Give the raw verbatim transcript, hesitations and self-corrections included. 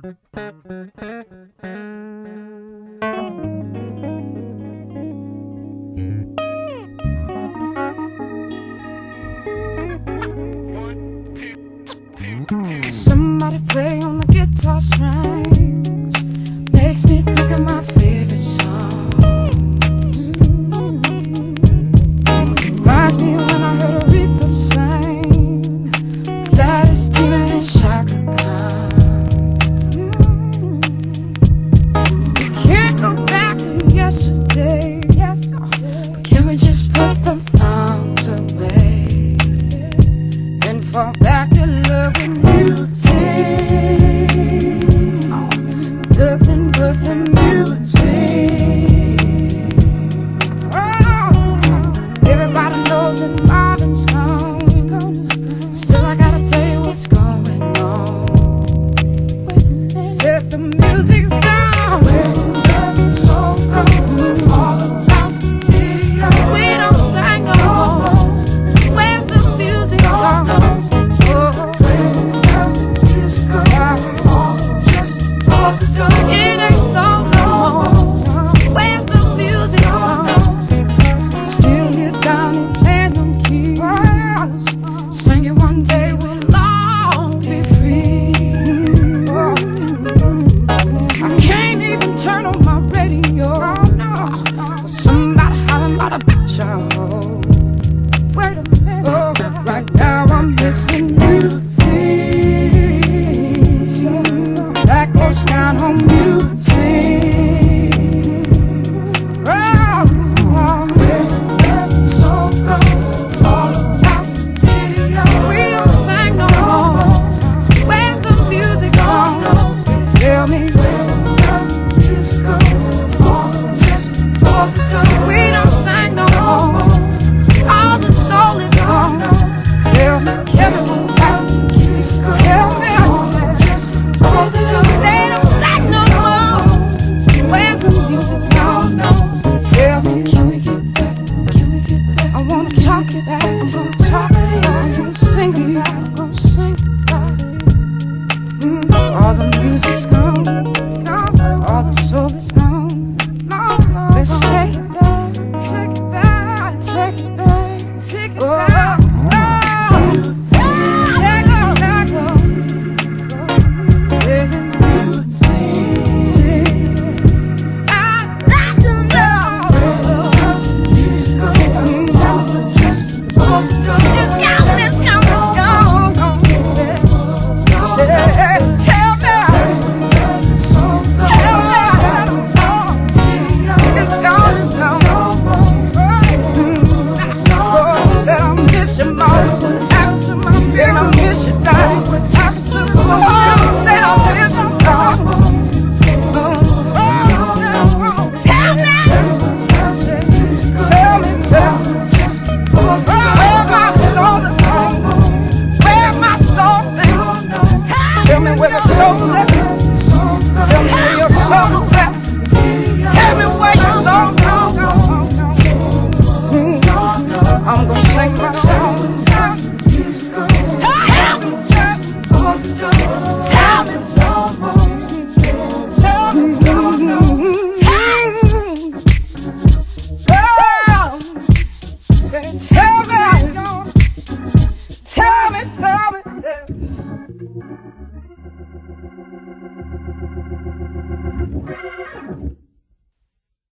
Somebody play on the guitar strings, makes me think of my favorite songs. Reminds me when I heard Aretha sing, Gladys, Tina, and Chaka Khan. Can't go back to yesterday, but can we just put the thumbs away and fall back to love with music? Nothing but the music. Oh, everybody knows that Marvin's gone. Still, I gotta tell you what's going on. Said the music's gone. Where the soul goes, all about video. We don't sing no more. Where's the music gone? It ain't so no more. Where's the music gone? Still here down and playing them keys, singing one day we'll all be free. Oh. I can't even turn on my radio, no, for somebody hollering about a bitch I hold. Wait a minute, oh, right now I'm missing music. That goes down home music. Oh, oh. Where the soul goes, all about video. We don't sing no more. Where's the music gone? Tell me where the music goes, all just for the dough. We don't sing no more. All the soul is gone. Tell me, Kevin, tell me. They don't sing no more. Where's the music gone? Tell me, can we get back? Can we get back? I wanna talk it back. I'm gonna talk it back. I'm gonna sing it back. I'm gonna sing it back. Mm, all the music's gone. All the soul is gone. Let's take it back. Take it back. Take it back. Take it back. I'm gonna sing my song. Tell me, tell me, tell me, tell me, tell me, tell me.